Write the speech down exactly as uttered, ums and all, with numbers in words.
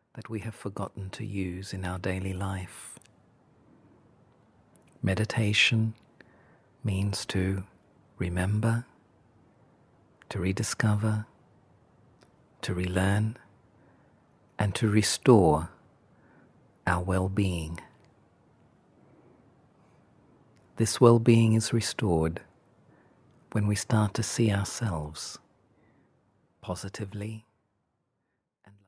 that we have forgotten to use in our daily life. Meditation means to remember, to rediscover, to relearn, and to restore our well-being. This well-being is restored when we start to see ourselves positively,